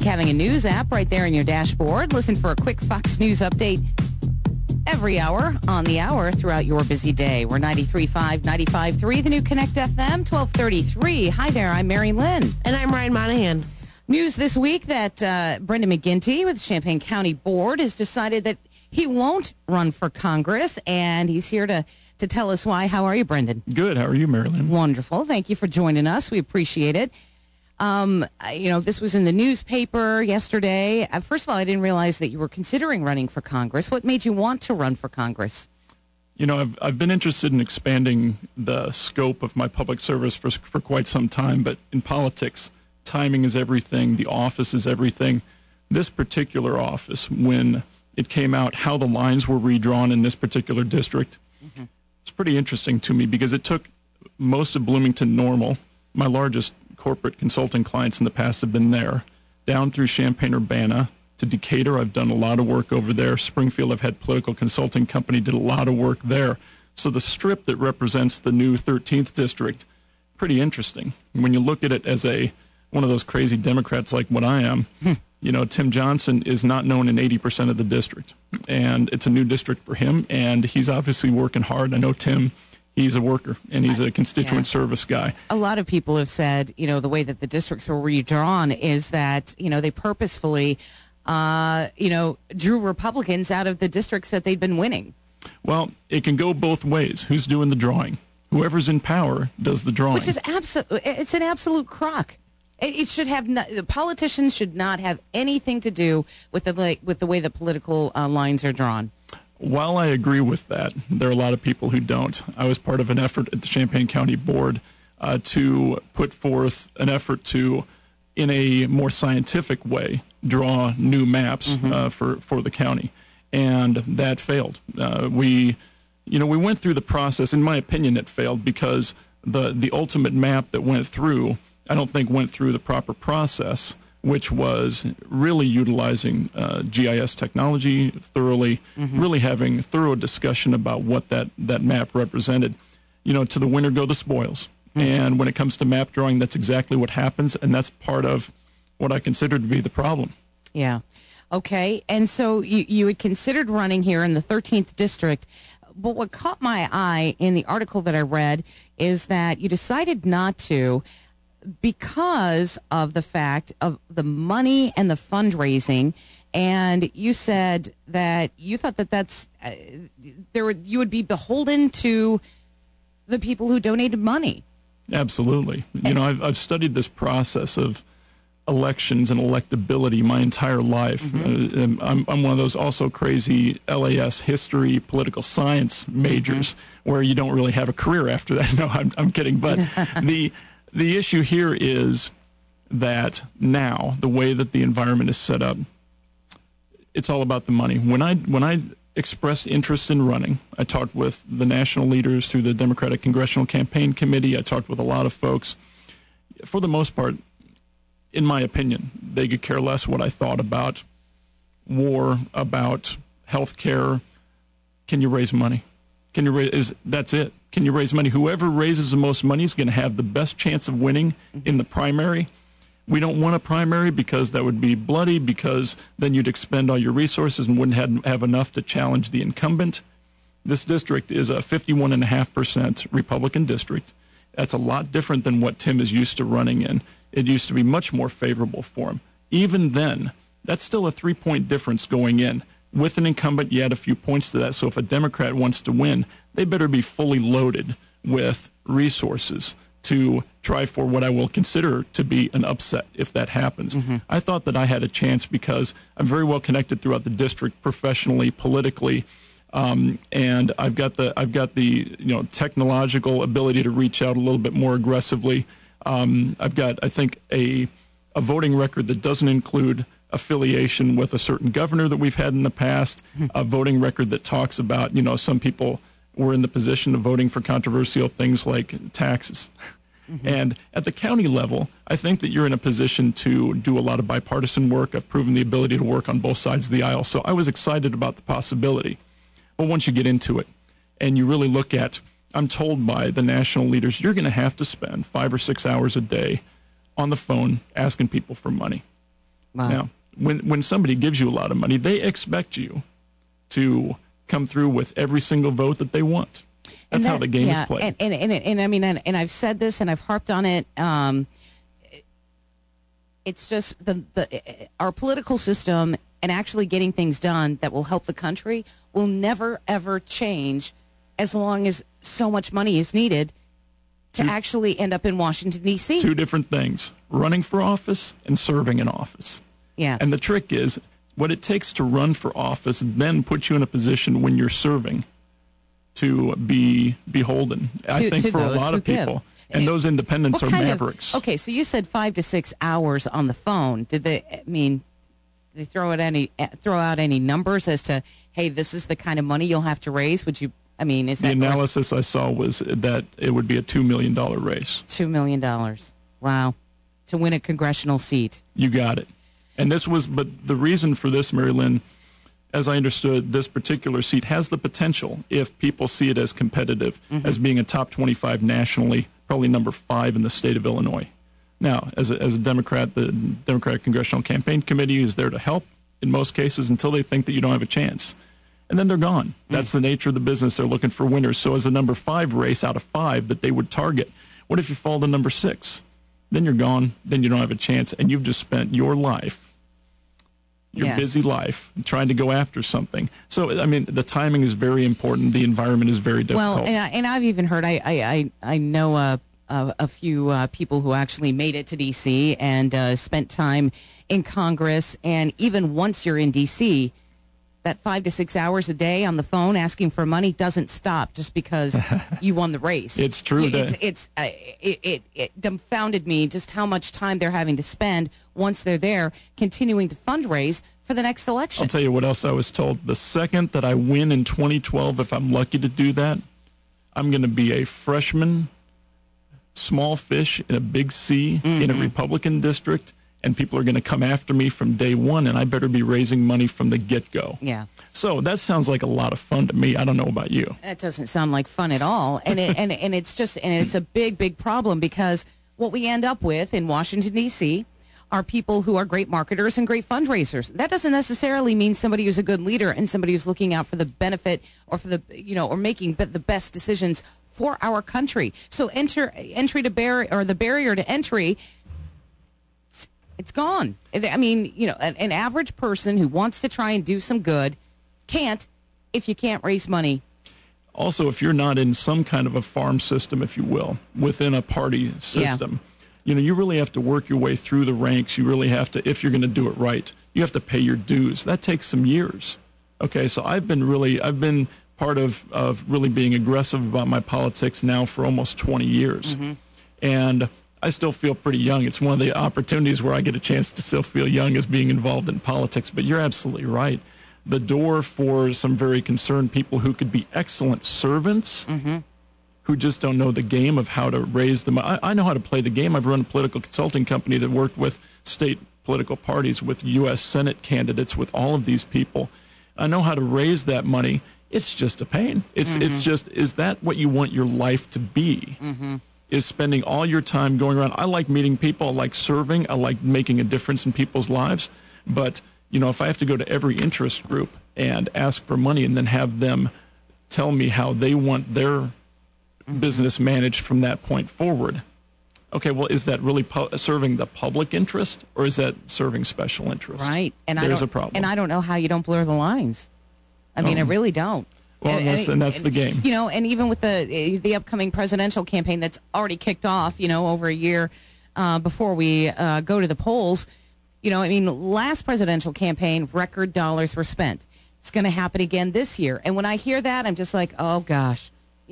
having a news app right there in your dashboard. Listen for a quick Fox News update every hour on the hour throughout your busy day. We're 93.5, 95.3, the new Connect FM, 1233. Hi there, I'm Mary Lynn. And I'm Ryan Monahan. News this week that Brendan McGinty with Champaign County Board has decided that he won't run for Congress, and he's here to tell us why. How are you, Brendan? Good. How are you, Mary Lynn? Wonderful. Thank you for joining us. We appreciate it. This was in the newspaper yesterday. First of all, I didn't realize that you were considering running for Congress. What made you want to run for Congress? You know, I've been interested in expanding the scope of my public service for quite some time, but in politics, timing is everything. The office is everything. This particular office, when it came out how the lines were redrawn in this particular district, it's pretty interesting to me because it took most of Bloomington Normal, my largest corporate consulting clients in the past have been there, down through Champaign-Urbana to Decatur. I've done a lot of work over there. Springfield, I've had political consulting company, did a lot of work there. So the strip that represents the new 13th district, pretty interesting. When you look at it as one of those crazy Democrats like what I am, you know, Tim Johnson is not known in 80% of the district. And it's a new district for him, and he's obviously working hard. I know Tim, he's a worker, and he's a constituent service guy. A lot of people have said, you know, the way that the districts were redrawn is that, you know, they purposefully, drew Republicans out of the districts that they'd been winning. Well, it can go both ways. Who's doing the drawing? Whoever's in power does the drawing. Which is it's an absolute crock. It should have the politicians should not have anything to do with the way the political lines are drawn. While I agree with that, there are a lot of people who don't. I was part of an effort at the Champaign County Board to put forth an effort to, in a more scientific way, draw new maps for the county, and that failed. We went through the process. In my opinion, it failed because the ultimate map that went through, I don't think went through the proper process, which was really utilizing GIS technology thoroughly, really having thorough discussion about what that map represented. You know, to the winner go the spoils. And when it comes to map drawing, that's exactly what happens, and that's part of what I consider to be the problem. Yeah. Okay. And so you had considered running here in the 13th district, but what caught my eye in the article that I read is that you decided not to because of the fact of the money and the fundraising, and you said that you thought that's you would be beholden to the people who donated money. Absolutely. You know, I've studied this process of elections and electability my entire life. I'm one of those also crazy LAS history, political science majors where you don't really have a career after that. No, I'm kidding. But the issue here is that now, the way that the environment is set up, it's all about the money. When I expressed interest in running, I talked with the national leaders through the Democratic Congressional Campaign Committee. I talked with a lot of folks. For the most part, in my opinion, they could care less what I thought about war, about health care. Can you raise money? That's it. Can you raise money? Whoever raises the most money is going to have the best chance of winning in the primary. We don't want a primary because that would be bloody, because then you'd expend all your resources and wouldn't have enough to challenge the incumbent. This district is a 51.5% Republican district. That's a lot different than what Tim is used to running in. It used to be much more favorable for him. Even then, that's still a 3-point difference going in. With an incumbent, you add a few points to that. So if a Democrat wants to win, they better be fully loaded with resources to try for what I will consider to be an upset if that happens. I thought that I had a chance because I'm very well connected throughout the district, professionally, politically, and I've got the technological ability to reach out a little bit more aggressively. I've got, I think, a voting record that doesn't include affiliation with a certain governor that we've had in the past, a voting record that talks about, some people were in the position of voting for controversial things like taxes. And at the county level, I think that you're in a position to do a lot of bipartisan work. I've proven the ability to work on both sides of the aisle. So I was excited about the possibility. But once you get into it and you really look at, I'm told by the national leaders, you're going to have to spend 5 or 6 hours a day on the phone asking people for money. Wow. Now, when somebody gives you a lot of money, they expect you to come through with every single vote that they want. That's how the game is played. And I mean, and I've said this and I've harped on it. It's just our political system and actually getting things done that will help the country will never, ever change as long as so much money is needed to actually end up in Washington, D.C. Two different things, running for office and serving in office. Yeah. And the trick is, what it takes to run for office then puts you in a position when you're serving to be beholden, I think, for a lot of people. And those independents are mavericks. Okay, so you said 5 to 6 hours on the phone. Did they throw out any numbers as to, hey, this is the kind of money you'll have to raise? Would you? I mean, is that the analysis I saw was that it would be a $2 million race. $2 million. Wow, to win a congressional seat. You got it. And but the reason for this, Mary Lynn, as I understood, this particular seat has the potential, if people see it as competitive, as being a top 25 nationally, probably number 5 in the state of Illinois. Now, as a Democrat, the Democratic Congressional Campaign Committee is there to help in most cases until they think that you don't have a chance. And then they're gone. That's the nature of the business. They're looking for winners. So as a number 5 race out of 5 that they would target, what if you fall to number 6? Then you're gone. Then you don't have a chance. And you've just spent your life, busy life, trying to go after something. So, I mean, the timing is very important. The environment is very difficult. Well, and I've even heard, I know a few people who actually made it to D.C. and spent time in Congress. And even once you're in D.C., that 5 to 6 hours a day on the phone asking for money doesn't stop just because you won the race. It's true. It dumbfounded me just how much time they're having to spend once they're there continuing to fundraise for the next election. I'll tell you what else I was told. The second that I win in 2012, if I'm lucky to do that, I'm going to be a freshman, small fish in a big sea in a Republican district, and people are going to come after me from day one, and I better be raising money from the get-go. Yeah. So that sounds like a lot of fun to me. I don't know about you. That doesn't sound like fun at all, and it's a big problem, because what we end up with in Washington, D.C. are people who are great marketers and great fundraisers. That doesn't necessarily mean somebody who's a good leader and somebody who's looking out for the benefit or for the or making the best decisions for our country. So the barrier to entry, it's gone. I mean, an average person who wants to try and do some good can't if you can't raise money. Also, if you're not in some kind of a farm system, if you will, within a party system, you really have to work your way through the ranks. You really have to, if you're going to do it right, you have to pay your dues. That takes some years. Okay, so I've been part of really being aggressive about my politics now for almost 20 years. And I still feel pretty young. It's one of the opportunities where I get a chance to still feel young as being involved in politics. But you're absolutely right. The door for some very concerned people who could be excellent servants, who just don't know the game of how to raise them. I know how to play the game. I've run a political consulting company that worked with state political parties, with U.S. Senate candidates, with all of these people. I know how to raise that money. It's just a pain. It's just, is that what you want your life to be? Is spending all your time going around. I like meeting people. I like serving. I like making a difference in people's lives. But, if I have to go to every interest group and ask for money and then have them tell me how they want their business managed from that point forward, okay, well, is that really serving the public interest, or is that serving special interest? Right. And there's a problem. And I don't know how you don't blur the lines. I mean, I really don't. Well, that's the game. And even with the upcoming presidential campaign that's already kicked off, over a year before we go to the polls, last presidential campaign, record dollars were spent. It's going to happen again this year. And when I hear that, I'm just like, oh gosh,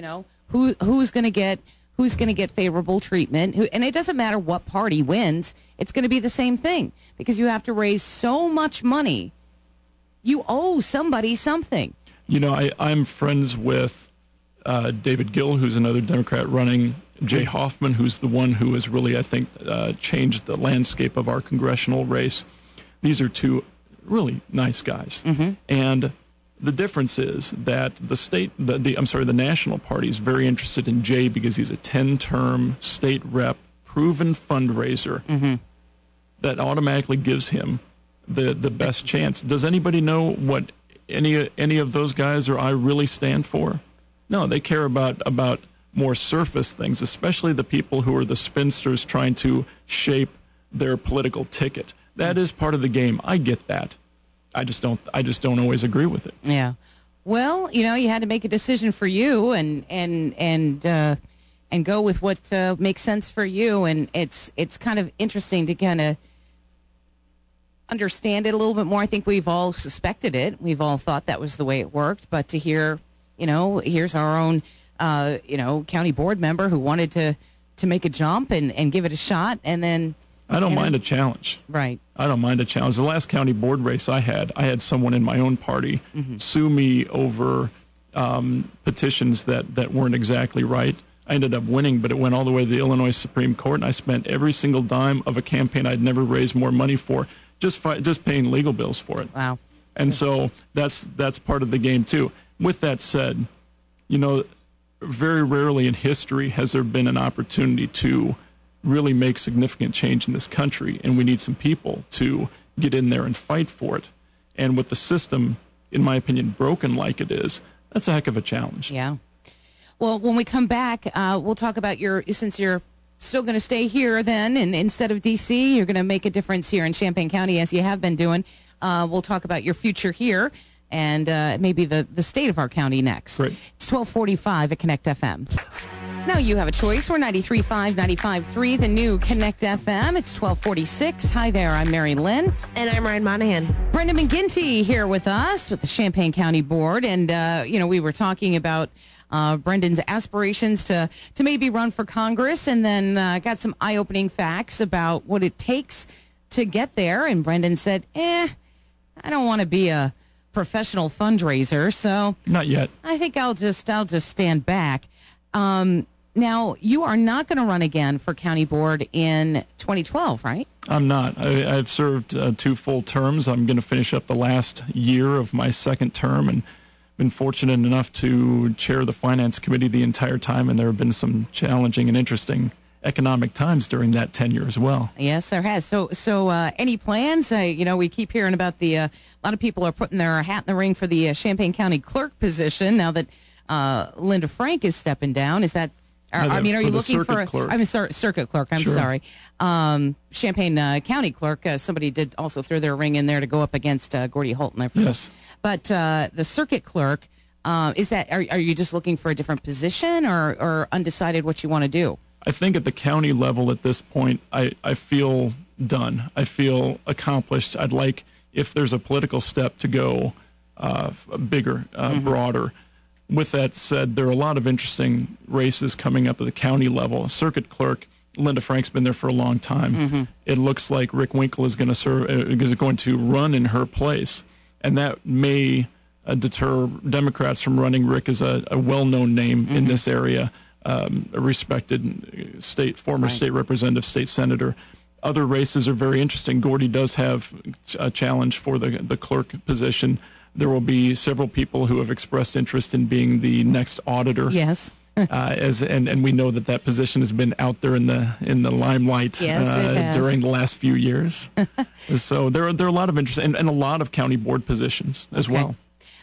who's going to get favorable treatment? And it doesn't matter what party wins. It's going to be the same thing, because you have to raise so much money. You owe somebody something. I'm friends with David Gill, who's another Democrat running, Jay Hoffman, who's the one who has really, I think, changed the landscape of our congressional race. These are two really nice guys. And the difference is that the national party is very interested in Jay because he's a 10-term state rep, proven fundraiser. That automatically gives him the best chance. Does anybody know what any of those guys or I really stand for? No, they care about more surface things, especially the people who are the spinsters trying to shape their political ticket. That is part of the game. I get that. I just don't always agree with it. Yeah. Well, you had to make a decision for you and go with what makes sense for you. And it's kind of interesting to kind of understand it a little bit more. I think we've all suspected it. We've all thought that was the way it worked. But to hear, here's our own, county board member who wanted to make a jump and give it a shot. And then I don't mind a challenge. Right. I don't mind a challenge. The last county board race I had someone in my own party sue me over petitions that weren't exactly right. I ended up winning, but it went all the way to the Illinois Supreme Court, and I spent every single dime of a campaign I'd never raised more money for, just paying legal bills for it. Wow. And so that's part of the game, too. With that said, very rarely in history has there been an opportunity to really make significant change in this country, and we need some people to get in there and fight for it. And with the system, in my opinion, broken like it is, that's a heck of a challenge. Yeah. Well, when we come back, we'll talk about since you're still going to stay here then, and instead of D.C., you're going to make a difference here in Champaign County as you have been doing. We'll talk about your future here and maybe the state of our county next. Great. It's 1245 at Connect FM. Now you have a choice. We're 93.5, 95.3, the new Connect FM. It's 1246. Hi there, I'm Mary Lynn. And I'm Ryan Monahan. Brendan McGinty here with us with the Champaign County Board. And, we were talking about Brendan's aspirations to maybe run for Congress, and then got some eye-opening facts about what it takes to get there. And Brendan said, I don't want to be a professional fundraiser, so not yet. I think I'll just stand back. Now, you are not going to run again for county board in 2012, right? I'm not. I've served 2 full terms. I'm going to finish up the last year of my second term, and been fortunate enough to chair the finance committee the entire time, and there have been some challenging and interesting economic times during that tenure as well. Yes, there has. So any plans? We keep hearing about a lot of people are putting their hat in the ring for the Champaign County clerk position now that Linda Frank is stepping down. Is that? Are you looking for? I'm sorry, circuit clerk. I'm sure. Sorry, Champaign County clerk. Somebody did also throw their ring in there to go up against Gordy Holton. Yes. But the circuit clerk, is that? Are you just looking for a different position or undecided what you want to do? I think at the county level at this point, I feel done. I feel accomplished. I'd like, if there's a political step, to go bigger, broader. With that said, there are a lot of interesting races coming up at the county level. Circuit clerk, Linda Frank's been there for a long time. It looks like Rick Winkle is going to run in her place, and that may deter Democrats from running. Rick is a well-known name in this area, a respected former state representative, state senator. Other races are very interesting. Gordy does have a challenge for the clerk position. There will be several people who have expressed interest in being the next auditor. Yes. And we know that position has been out there in the limelight yes, during the last few years. So there are a lot of interest and a lot of county board positions as well.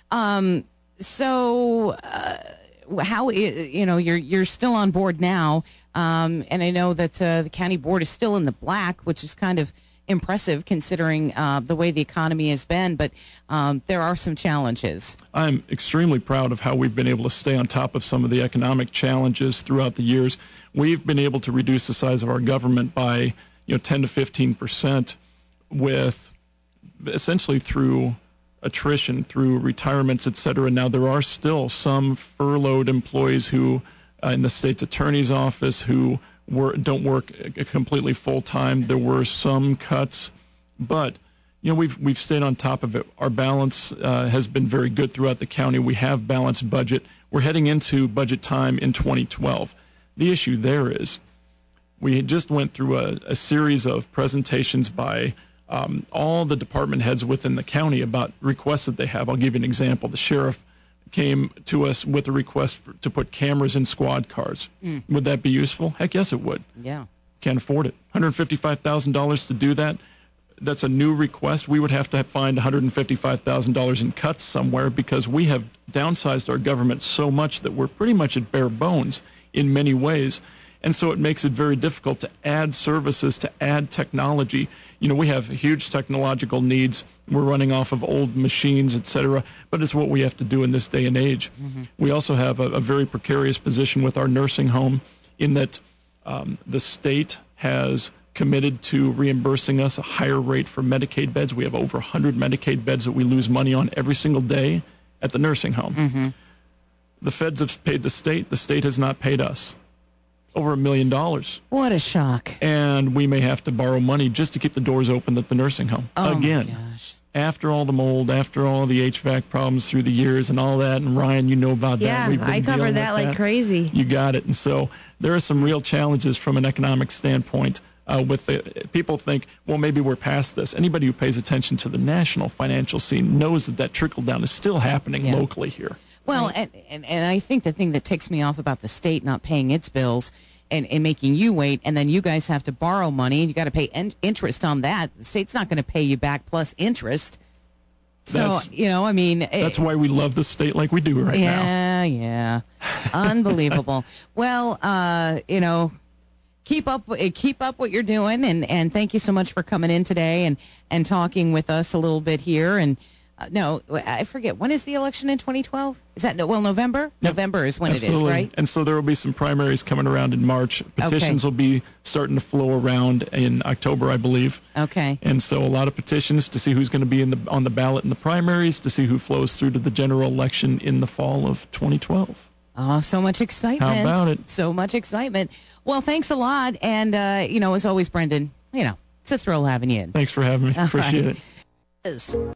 So how you're still on board now, and I know that the county board is still in the black, which is kind of impressive considering the way the economy has been, but there are some challenges. I'm extremely proud of how we've been able to stay on top of some of the economic challenges throughout the years. We've been able to reduce the size of our government by 10 to 15% with essentially through attrition, through retirements, et cetera. Now, there are still some furloughed employees who in the state's attorney's office who don't work completely full time. There were some cuts, but we've stayed on top of it. Our balance has been very good throughout the county. We have balanced budget. We're heading into budget time in 2012. The issue there is we just went through a series of presentations by all the department heads within the county about requests that they have. I'll give you an example. The sheriff came to us with a request to put cameras in squad cars. Would that be useful? Heck yes, it would. Yeah. Can't afford it. $155,000 to do that. that's a new request, we would have to find $155,000 in cuts somewhere because we have downsized our government so much that we're pretty much at bare bones in many ways. And so it makes it very difficult to add services, to add technology. You know, we have huge technological needs. We're running off of old machines, et cetera, but it's what we have to do in this day and age. Mm-hmm. We also have a very precarious position with our nursing home in that the state has committed to reimbursing us a higher rate for Medicaid beds. We have over 100 Medicaid beds that we lose money on every single day at the nursing home. Mm-hmm. The feds have paid the state has not paid us. Over $1 million. What a shock. And we may have to borrow money just to keep the doors open at the nursing home. Oh, again, my gosh. After all the mold, after all the HVAC problems through the years and all that, and Ryan, you know about that. Yeah, We've been I covered that like crazy. You got it. And so there are some real challenges from an economic standpoint. People think, well, maybe we're past this. Anybody who pays attention to the national financial scene knows that trickle down is still happening locally here. Well, right. and I think the thing that ticks me off about the state not paying its bills and making you wait, and then you guys have to borrow money, and you got to pay interest on that. The state's not going to pay you back plus interest. So, I mean... That's why we love the state like we do right now. Yeah. Unbelievable. Well, keep up what you're doing, and thank you so much for coming in today and talking with us a little bit here. And no, I forget, when is the election in 2012? Is that November? Yep. November is when Absolutely. It is, right? And so there will be some primaries coming around in March. Petitions will be starting to flow around in October, I believe. Okay. And so a lot of petitions to see who's going to be on the ballot in the primaries, to see who flows through to the general election in the fall of 2012. Oh, so much excitement. How about it? So much excitement. Well, thanks a lot. And, as always, Brendan, it's a thrill having you in. Thanks for having me. Appreciate it.